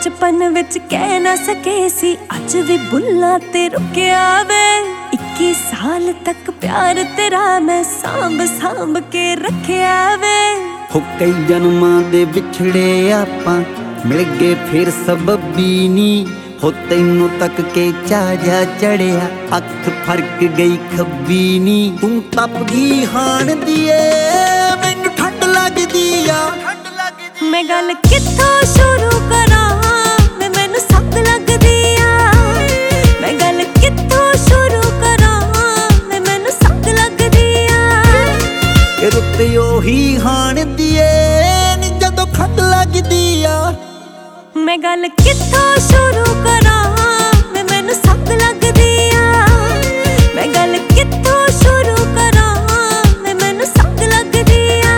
बचपन विच कह ना सके सी अज भी बुल्ला ते रुकिया वे 21 साल तक प्यार तेरा मैं सांभ सांभ के रखिया वे हो कई जन्मां दे विछड़े आपां मिल गए फिर सबबी नी हो तैनू तक के चाजा चढ़िया अख फरक गई खब्बी नी तू तप गई हाण दिए मैनू ठंड लगदी आ मैं गल कित्थों शुरू करां मैनू सख्त लगदी आ मैं गल कित्थों शुरू करां मैनू सख्त लगदी आ रुत ओही हाण दिए नी जदों खंड लगदी आ मैं गल कित्थों शुरू करां मैनू सख्त लगदी आ मैं गल कित्थों शुरू करां मैनू सख्त लगदी आ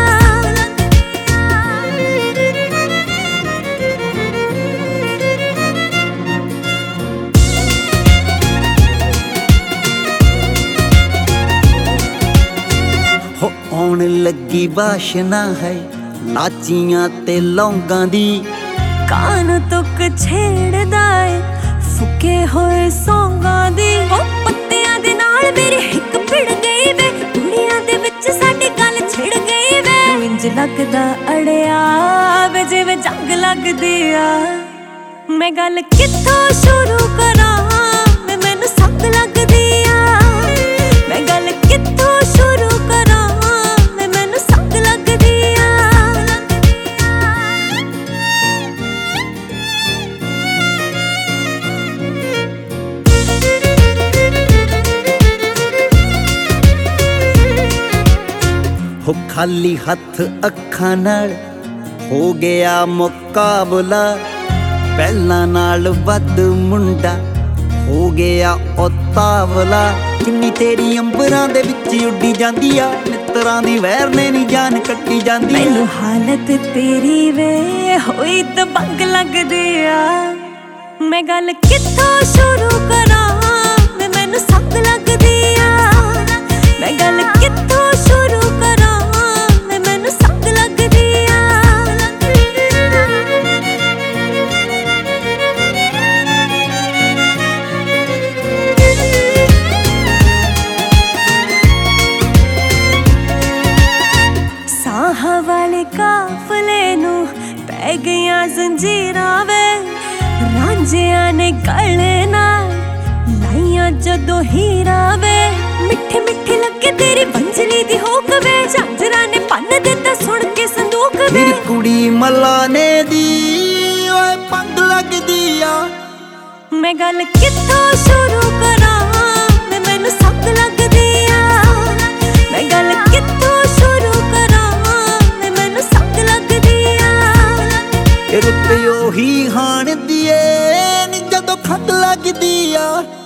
हो आउण लगी बाशना है लाचियां ते लौंगां दी कान तुक छेड़दा ए फुके होए सौंगां दी ओ पत्तियां दे नाल मेरी हिक भिड़ गई वे कुड़ियां दे विच साडी गल छिड़ गई वे इंज लगदा अड़िया वे जिवें जंग लगदी आ मैं गल कित्थों शुरू करां मैनू सख्त लगदी आ मैं गल कित्थों शुरू करां मैनू सख्त लगदी आ हो खाली हथ अखां नाल हो गया मुकाबला पहला नाल वध मुंडा हो गया उतावला किन्नी तेरी अंबरां दे विच उड्डी जांदी आ मित्तरां दी वैर ने नी जान कट्टी जांदी मैनू हालत तेरी वे होई ते बंग लगदी आ मैं गल कित्थों शुरू करां मैनू सख्त लगदी आ मैं गल कित्थों शुरू करां मैनू सख्त लगदी आ साहां वाले काफले नू पै गईयां जंजीरां वे रांझियां ने गले नाल लाइयां जदों हीरा वे मिठे मिठे लगे तेरी बंजली दी होक वे झांजरा ने पन्न दिता सुन के संदूक वे मेरी कुड़ी मलाने दी ओए पंग लगदी आ मैं गल कित्थों शुरू करां मैनू सख्त लगदी आ मैं गल कित्थों शुरू करां मैनू सख्त लगदी आ रुत ओही हाण दिए नी जदों खंड लगदी आ